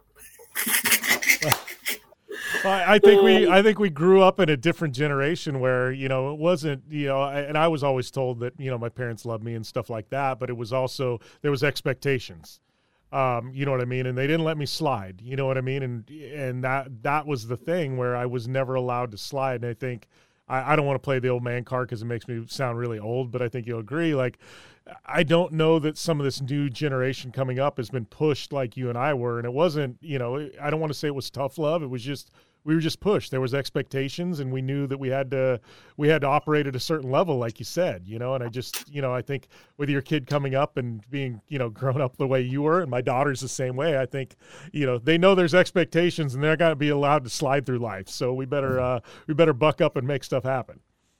I think we I think we grew up in a different generation where, you know, it wasn't, you know, and I was always told that, you know, my parents loved me and stuff like that, but it was also, there was expectations. Um, you know what I mean? And they didn't let me slide, you know what I mean? And and that that was the thing where I was never allowed to slide. And I think, I, I don't want to play the old man card because it makes me sound really old, but I think you'll agree, like, I don't know that some of this new generation coming up has been pushed like you and I were. And it wasn't, you know, I don't want to say it was tough love. It was just, we were just pushed. There was expectations, and we knew that we had to we had to operate at a certain level, like you said, you know. And I just, you know, I think with your kid coming up and being, you know, grown up the way you were, and my daughter's the same way, I think, you know, they know there's expectations, and they're going to be allowed to slide through life. So we better uh, we better buck up and make stuff happen.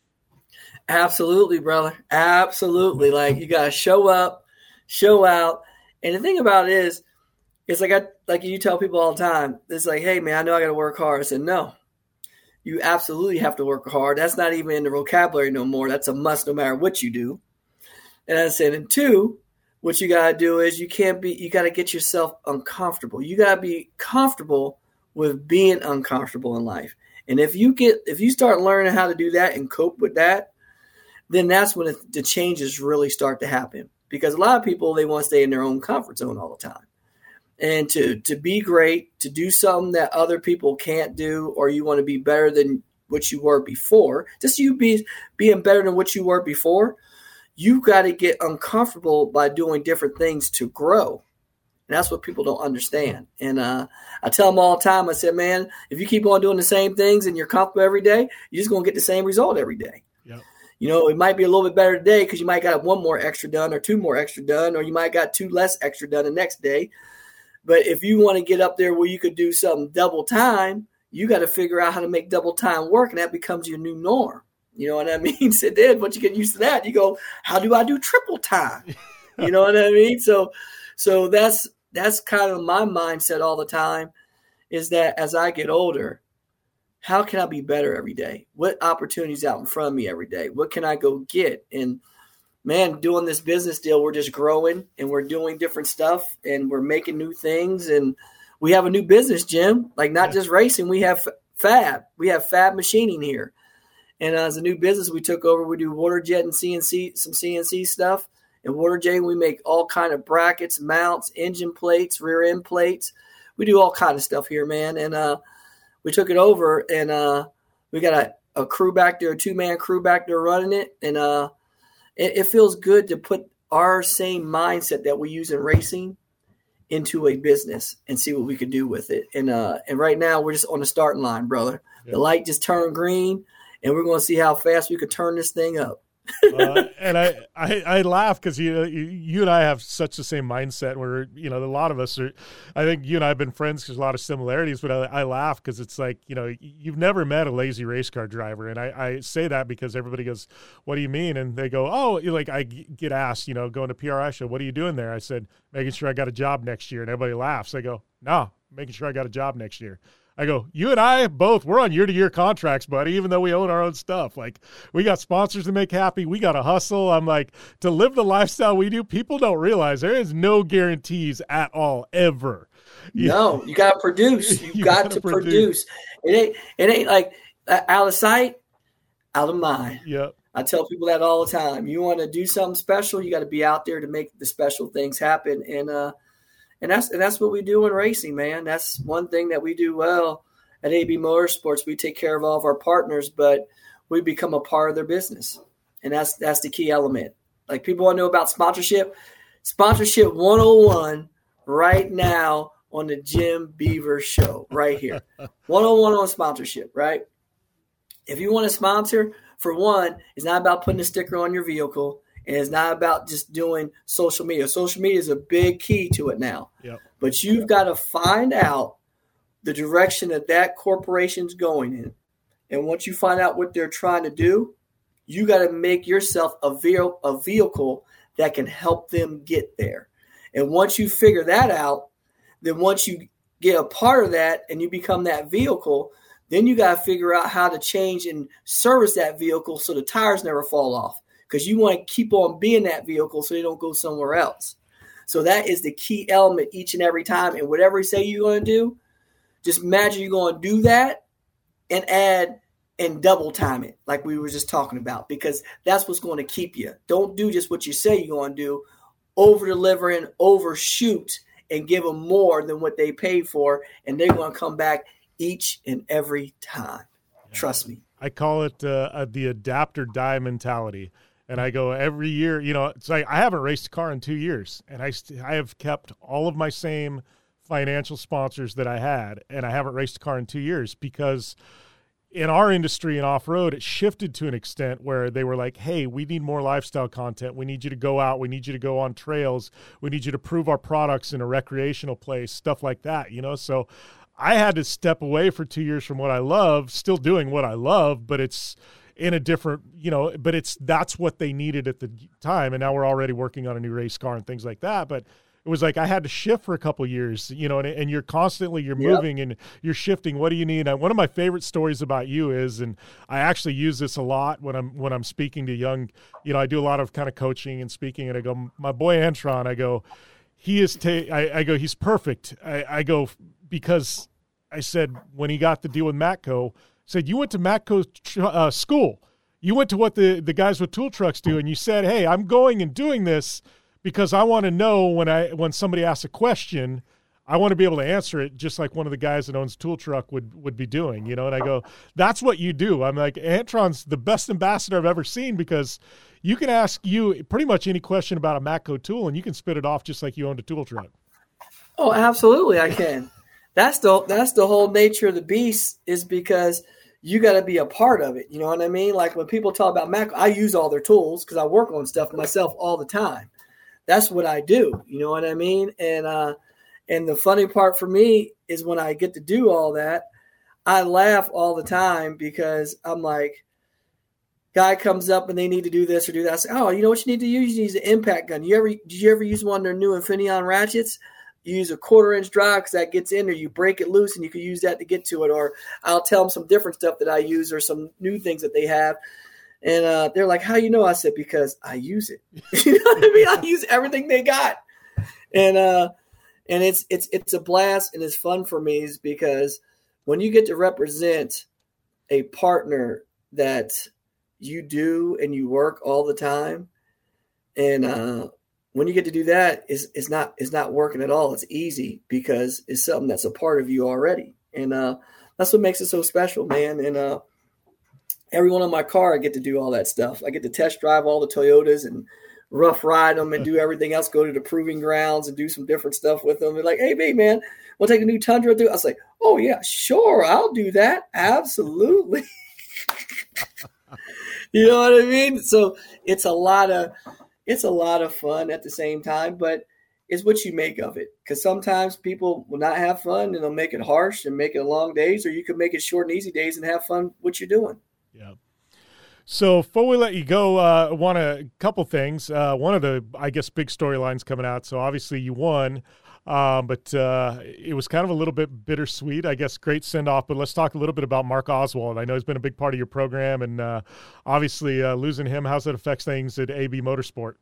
Absolutely, brother. Absolutely. Like, you got to show up, show out. And the thing about it is, it's like I like you tell people all the time. It's like, hey, man, I know I got to work hard. I said, no, you absolutely have to work hard. That's not even in the vocabulary no more. That's a must no matter what you do. And I said, and two, what you got to do is you can't be, you got to get yourself uncomfortable. You got to be comfortable with being uncomfortable in life. And if you get, if you start learning how to do that and cope with that, then that's when it, the changes really start to happen. Because a lot of people, they want to stay in their own comfort zone all the time. And to, to be great, to do something that other people can't do, or you want to be better than what you were before, just you be being better than what you were before, you got to get uncomfortable by doing different things to grow. And that's what people don't understand. And uh, I tell them all the time, I said, man, if you keep on doing the same things and you're comfortable every day, you're just going to get the same result every day. Yep. You know, it might be a little bit better today because you might got one more extra done or two more extra done, or you might got two less extra done the next day. But if you want to get up there where you could do something double time, you got to figure out how to make double time work, and that becomes your new norm. You know what I mean? So then once you get used to that, you go, how do I do triple time? You know what I mean? So so that's that's kind of my mindset all the time, is that as I get older, how can I be better every day? What opportunities out in front of me every day? What can I go get? And man, doing this business deal, we're just growing and we're doing different stuff and we're making new things. And we have a new business, Jim, like not just racing. We have Fab. We have Fab Machining here. And as a new business we took over, we do water jet and C N C, some C N C stuff. And water jet, we make all kind of brackets, mounts, engine plates, rear end plates. We do all kind of stuff here, man. And uh, we took it over and uh, we got a, a crew back there, a two-man crew back there running it. And uh, it, it feels good to put our same mindset that we use in racing into a business and see what we can do with it. And uh, and right now we're just on the starting line, brother. Yeah. The light just turned green, and we're going to see how fast we can turn this thing up. uh, and I, I, I laugh because you, you you and I have such the same mindset where, you know, a lot of us are, I think you and I have been friends because a lot of similarities, but I, I laugh because it's like, you know, you've never met a lazy race car driver. And I, I say that because everybody goes, what do you mean? And they go, oh, like I get asked, you know, going to P R I show, what are you doing there? I said, making sure I got a job next year. And everybody laughs. I go, no, making sure I got a job next year. I go, you and I both, we're on year-to-year contracts, buddy, even though we own our own stuff. Like, we got sponsors to make happy. We got to hustle. I'm like, to live the lifestyle we do, people don't realize there is no guarantees at all, ever. You no, know? you got to produce. You, you got to produce. produce. It ain't, it ain't like uh, out of sight, out of mind. Yep. I tell people that all the time. You want to do something special, you got to be out there to make the special things happen. And, uh, And that's and that's what we do in racing, man. That's one thing that we do well at A B Motorsports. We take care of all of our partners, but we become a part of their business, and that's that's the key element. Like, people want to know about sponsorship. Sponsorship one oh one right now on the Jim Beaver Show right here. one oh one on sponsorship, right? If you want to sponsor, for one, it's not about putting a sticker on your vehicle. And it's not about just doing social media. Social media is a big key to it now. Yep. But you've got to find out the direction that that corporation's going in. And once you find out what they're trying to do, you got to make yourself a, ve- a vehicle that can help them get there. And once you figure that out, then once you get a part of that and you become that vehicle, then you got to figure out how to change and service that vehicle so the tires never fall off. Because you want to keep on being that vehicle so they don't go somewhere else. So that is the key element each and every time. And whatever you say you're going to do, just imagine you're going to do that and add and double time it like we were just talking about, because that's what's going to keep you. Don't do just what you say you're going to do. Over-deliver and overshoot and give them more than what they paid for, and they're going to come back each and every time. Yeah. Trust me. I call it uh, the adapt or die mentality. And I go every year, you know, it's like I haven't raced a car in two years, and I st- I have kept all of my same financial sponsors that I had, and I haven't raced a car in two years because in our industry in off-road, it shifted to an extent where they were like, hey, we need more lifestyle content. We need you to go out. We need you to go on trails. We need you to prove our products in a recreational place, stuff like that, you know? So I had to step away for two years from what I love, still doing what I love, but it's in a different, you know, but it's, that's what they needed at the time. And now we're already working on a new race car and things like that. But it was like I had to shift for a couple of years, you know, and, and you're constantly, you're Yep. moving and you're shifting. What do you need? And one of my favorite stories about you is, and I actually use this a lot when I'm when I'm speaking to young, you know, I do a lot of kind of coaching and speaking, and I go, my boy Antron, I go, he is, ta- I, I go, he's perfect. I, I go, because I said when he got the deal with Matco, said, you went to Matco uh, school. You went to what the, the guys with tool trucks do, and you said, hey, I'm going and doing this because I want to know when I when somebody asks a question, I want to be able to answer it just like one of the guys that owns a tool truck would, would be doing, you know? And I go, that's what you do. I'm like, Antron's the best ambassador I've ever seen because you can ask you pretty much any question about a Matco tool, and you can spit it off just like you owned a tool truck. Oh, absolutely, I can. That's the that's the whole nature of the beast, is because you got to be a part of it. You know what I mean? Like when people talk about Mac, I use all their tools because I work on stuff myself all the time. That's what I do. You know what I mean? And uh, and the funny part for me is when I get to do all that, I laugh all the time because I'm like, guy comes up and they need to do this or do that. I say, oh, you know what you need to use? You use an impact gun. You ever did you ever use one of their new Infineon ratchets? You use a quarter inch drive because that gets in there. You break it loose and you can use that to get to it. Or I'll tell them some different stuff that I use or some new things that they have. And uh, they're like, how you know? I said, because I use it. You know what I mean? I use everything they got. And uh, and it's it's it's a blast and it's fun for me is because when you get to represent a partner that you do and you work all the time, and uh, when you get to do that, it's, it's not it's not working at all. It's easy because it's something that's a part of you already. And uh, that's what makes it so special, man. And uh, everyone on my car, I get to do all that stuff. I get to test drive all the Toyotas and rough ride them and do everything else, go to the proving grounds and do some different stuff with them. They're like, hey, babe, man, we'll take a new Tundra. I was like, oh, yeah, sure, I'll do that. Absolutely. You know what I mean? So it's a lot of it's a lot of fun at the same time, but it's what you make of it. Because sometimes people will not have fun and they'll make it harsh and make it long days, or you can make it short and easy days and have fun what you're doing. Yeah. So before we let you go, uh, I want a couple things. Uh, one of the, I guess, big storylines coming out. So obviously you won, um, but uh, it was kind of a little bit bittersweet. I guess great send off. But let's talk a little bit about Mark Oswald. I know he's been a big part of your program, and uh, obviously uh, losing him, how's that affect things at A B Motorsport?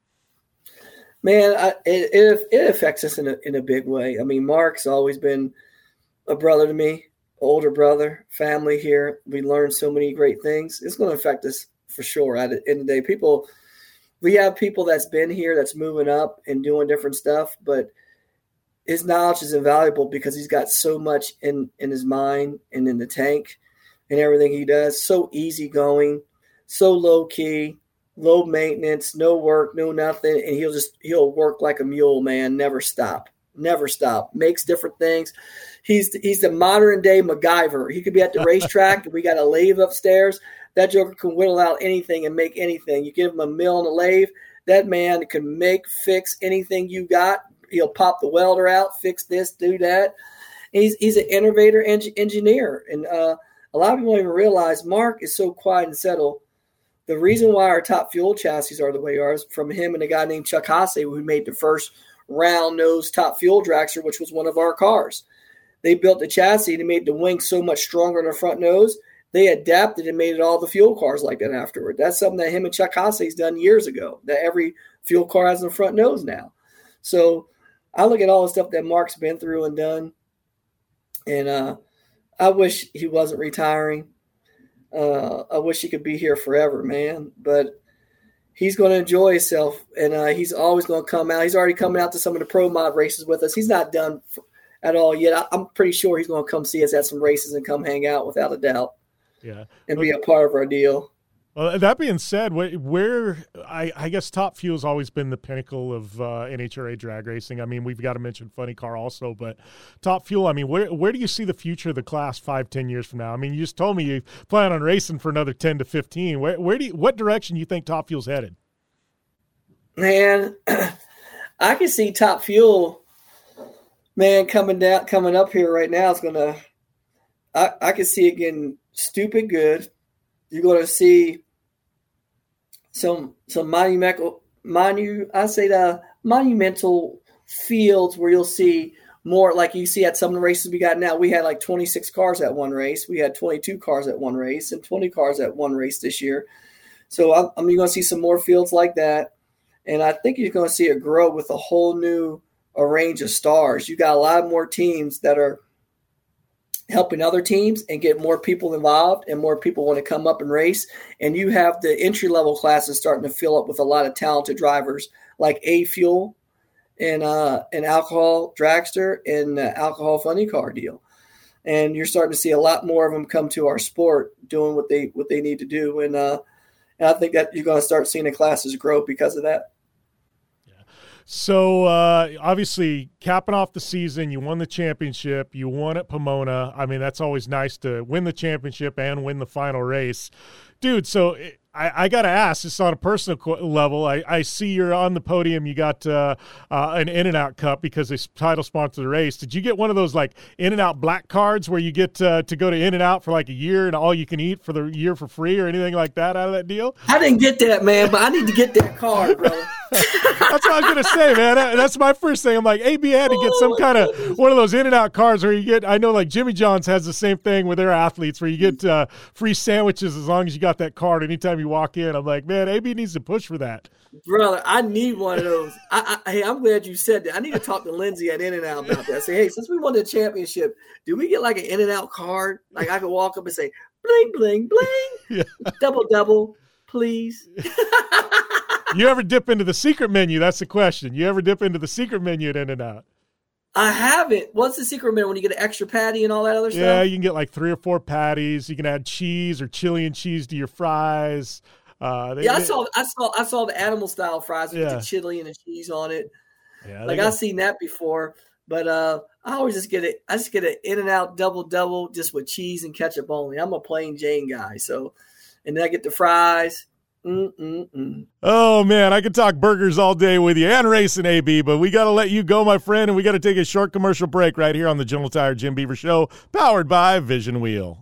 Man, I, it, it it affects us in a in a big way. I mean, Mark's always been a brother to me. Older brother, family here. We learned so many great things. It's going to affect us for sure. At the end of the day, people, we have people that's been here, that's moving up and doing different stuff, but his knowledge is invaluable because he's got so much in, in his mind and in the tank and everything he does. So easygoing, so low key, low maintenance, no work, no nothing. And he'll just, he'll work like a mule, man. Never stop, never stop. Makes different things. He's he's the modern day MacGyver. He could be at the racetrack and we got a lathe upstairs. That joker can whittle out anything and make anything. You give him a mill and a lathe, that man can make, fix anything you got. He'll pop the welder out, fix this, do that. And he's he's an innovator and engineer. And uh, a lot of people don't even realize Mark is so quiet and settled. The reason why our top fuel chassis are the way they are is from him and a guy named Chuck Haase, who made the first round nose top fuel dragster, which was one of our cars. They built the chassis and made the wing so much stronger in the front nose. They adapted and made it all the fuel cars like that afterward. That's something that him and Chuck Haase's done years ago, that every fuel car has a front nose now. So I look at all the stuff that Mark's been through and done, and uh, I wish he wasn't retiring. Uh, I wish he could be here forever, man. But he's going to enjoy himself, and uh, he's always going to come out. He's already coming out to some of the pro mod races with us. He's not done for, at all yet. I'm pretty sure he's going to come see us at some races and come hang out without a doubt. Yeah, and be a part of our deal. Well, that being said, where I, I guess Top Fuel's always been the pinnacle of uh, N H R A drag racing. I mean, we've got to mention Funny Car also, but Top Fuel, I mean, where where do you see the future of the class five, ten years from now? I mean, you just told me you plan on racing for another ten to fifteen. Where where do you, what direction do you think Top Fuel's headed? Man, I can see Top Fuel, man, coming down, coming up here right now. It's gonna, I I can see it getting stupid good. You're going to see some some monumental, monu, I say the monumental fields where you'll see more like you see at some of the races we got now. We had like twenty-six cars at one race. We had twenty-two cars at one race and twenty cars at one race this year. So I'm, I'm going to see some more fields like that. And I think you're going to see it grow with a whole new a range of stars. You got a lot more teams that are helping other teams and get more people involved, and more people want to come up and race. And you have the entry level classes starting to fill up with a lot of talented drivers like A Fuel and uh, an alcohol dragster and uh, alcohol funny car deal. And you're starting to see a lot more of them come to our sport doing what they, what they need to do. And, uh, and I think that you're going to start seeing the classes grow because of that. So, uh, obviously, capping off the season, you won the championship. You won at Pomona. I mean, that's always nice to win the championship and win the final race. Dude, so I, I got to ask, just on a personal level, I, I see you're on the podium. You got uh, uh, an In-N-Out Cup because they title sponsor the race. Did you get one of those, like, In-N-Out black cards where you get uh, to go to In-N-Out for, like, a year and all you can eat for the year for free or anything like that out of that deal? I didn't get that, man, but I need to get that card, bro. That's what I was going to say, man. That's my first thing. I'm like, A B had to get some kind of one of those In-N-Out cards where you get, I know like Jimmy John's has the same thing with their athletes where you get uh, free sandwiches as long as you got that card anytime you walk in. I'm like, man, A B needs to push for that. Brother, I need one of those. I, I, hey, I'm glad you said that. I need to talk to Lindsay at In-N-Out about that. Say, hey, since we won the championship, do we get like an In-N-Out card? Like I could walk up and say, bling, bling, bling, yeah. double, double, please. You ever dip into the secret menu? That's the question. You ever dip into the secret menu at In-N-Out? I haven't. What's the secret menu when you get an extra patty and all that other yeah, stuff? Yeah, you can get like three or four patties. You can add cheese or chili and cheese to your fries. Uh, they, yeah, I they, saw, I saw, I saw the animal style fries with yeah. the chili and the cheese on it. Yeah, like got, I've seen that before, but uh, I always just get it. I just get an In-N-Out double double just with cheese and ketchup only. I'm a plain Jane guy, so and then I get the fries. Mm-mm-mm. Oh, man, I could talk burgers all day with you and racing, A B, but we got to let you go, my friend, and we got to take a short commercial break right here on the General Tire Jim Beaver Show, powered by Vision Wheel.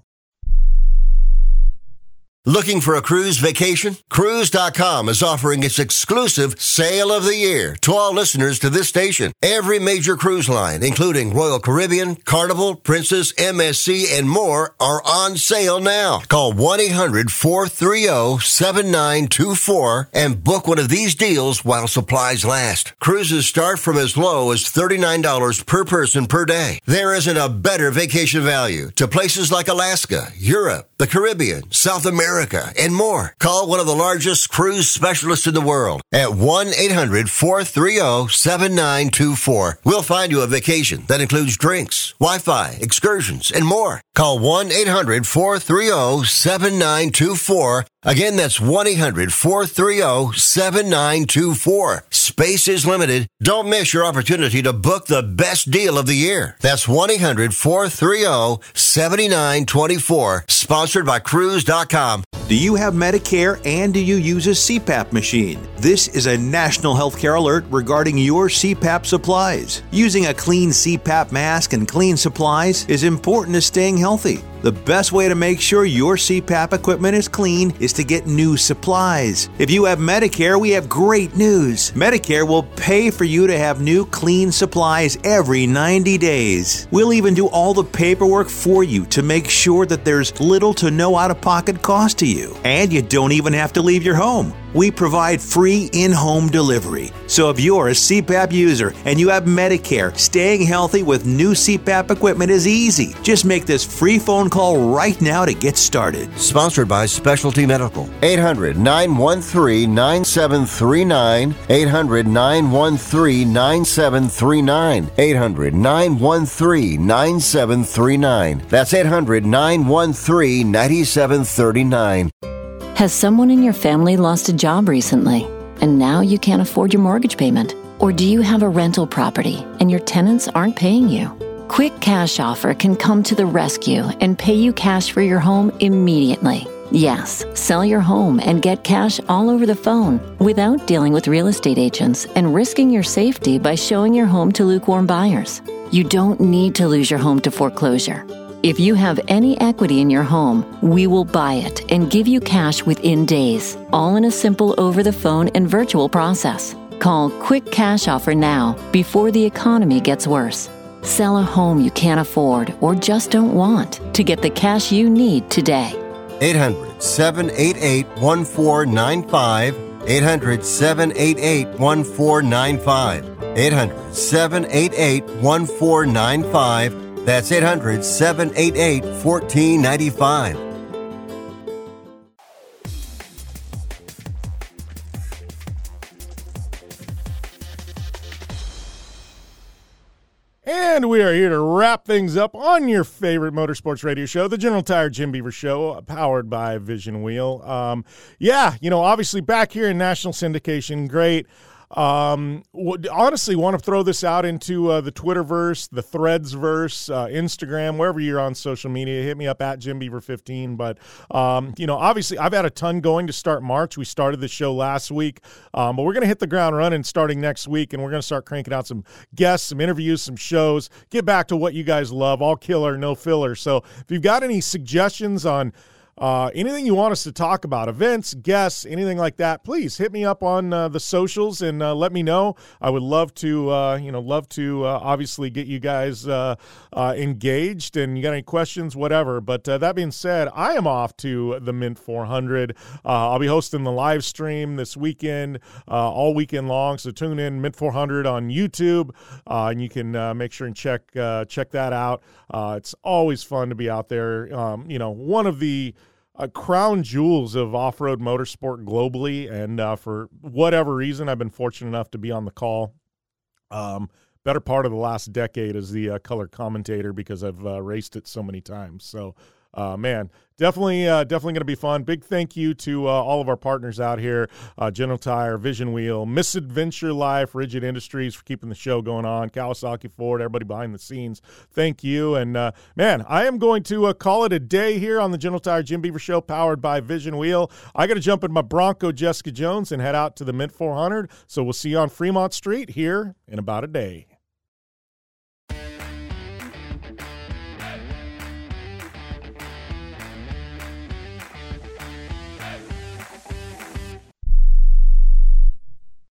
Looking for a cruise vacation? Cruise dot com is offering its exclusive Sale of the Year to all listeners to this station. Every major cruise line, including Royal Caribbean, Carnival, Princess, M S C, and more, are on sale now. Call one eight hundred four three zero seven nine two four and book one of these deals while supplies last. Cruises start from as low as thirty-nine dollars per person per day. There isn't a better vacation value to places like Alaska, Europe, the Caribbean, South America, and more. Call one of the largest cruise specialists in the world at one eight hundred four three zero seven nine two four. We'll find you a vacation that includes drinks, Wi-Fi, excursions, and more. Call one eight hundred four three zero seven nine two four. Again, that's one eight hundred four three zero seven nine two four. Space is limited. Don't miss your opportunity to book the best deal of the year. That's one eight hundred four three zero seven nine two four. Sponsored by Cruise dot com. Do you have Medicare and do you use a C PAP machine? This is a national healthcare alert regarding your C PAP supplies. Using a clean C PAP mask and clean supplies is important to staying healthy. The best way to make sure your C PAP equipment is clean is to get new supplies. If you have Medicare, we have great news. Medicare will pay for you to have new clean supplies every ninety days. We'll even do all the paperwork for you to make sure that there's little to no out-of-pocket cost to you. And you don't even have to leave your home. We provide free in-home delivery. So if you're a C PAP user and you have Medicare, staying healthy with new C PAP equipment is easy. Just make this free phone call right now to get started. Sponsored by Specialty Medical. eight hundred nine one three nine seven three nine. eight hundred nine one three nine seven three nine. eight hundred nine one three nine seven three nine. That's eight hundred nine one three nine seven three nine. Has someone in your family lost a job recently, and now you can't afford your mortgage payment? Or do you have a rental property and your tenants aren't paying you? Quick Cash Offer can come to the rescue and pay you cash for your home immediately. Yes, sell your home and get cash all over the phone without dealing with real estate agents and risking your safety by showing your home to lukewarm buyers. You don't need to lose your home to foreclosure. If you have any equity in your home, we will buy it and give you cash within days, all in a simple over-the-phone and virtual process. Call Quick Cash Offer now before the economy gets worse. Sell a home you can't afford or just don't want to get the cash you need today. eight hundred seven eight eight one four nine five. eight hundred seven eight eight one four nine five. eight hundred seven eight eight one four nine five. That's eight hundred seven eight eight one four nine five. And we are here to wrap things up on your favorite motorsports radio show, the General Tire Jim Beaver Show, powered by Vision Wheel. Um, yeah, you know, obviously back here in national syndication, great. Um, would honestly want to throw this out into uh, the Twitterverse, the Threadsverse, uh, Instagram, wherever you're on social media. Hit me up at Jim Beaver fifteen. But, um, you know, obviously I've had a ton going to start March. We started the show last week, um, but we're going to hit the ground running starting next week, and we're going to start cranking out some guests, some interviews, some shows, get back to what you guys love, all killer, no filler. So if you've got any suggestions on Uh, anything you want us to talk about, events, guests, anything like that, please hit me up on uh, the socials and uh, let me know. I would love to, uh, you know, love to uh, obviously get you guys uh, uh, engaged, and you got any questions, whatever. But uh, that being said, I am off to the Mint four hundred. Uh, I'll be hosting the live stream this weekend, uh, all weekend long. So tune in, Mint four hundred on YouTube, uh, and you can uh, make sure and check uh, check that out. Uh, it's always fun to be out there. Um, you know, one of the Uh, crown jewels of off-road motorsport globally, and uh, for whatever reason, I've been fortunate enough to be on the call. Um, better part of the last decade as the uh, color commentator because I've uh, raced it so many times. So uh, man, definitely, uh, definitely going to be fun. Big thank you to uh, all of our partners out here, uh, General Tire, Vision Wheel, Misadventure Life, Rigid Industries for keeping the show going on, Kawasaki Ford, everybody behind the scenes. Thank you. And, uh, man, I am going to uh, call it a day here on the General Tire Jim Beaver Show, powered by Vision Wheel. I got to jump in my Bronco Jessica Jones and head out to the Mint four hundred. So we'll see you on Fremont Street here in about a day.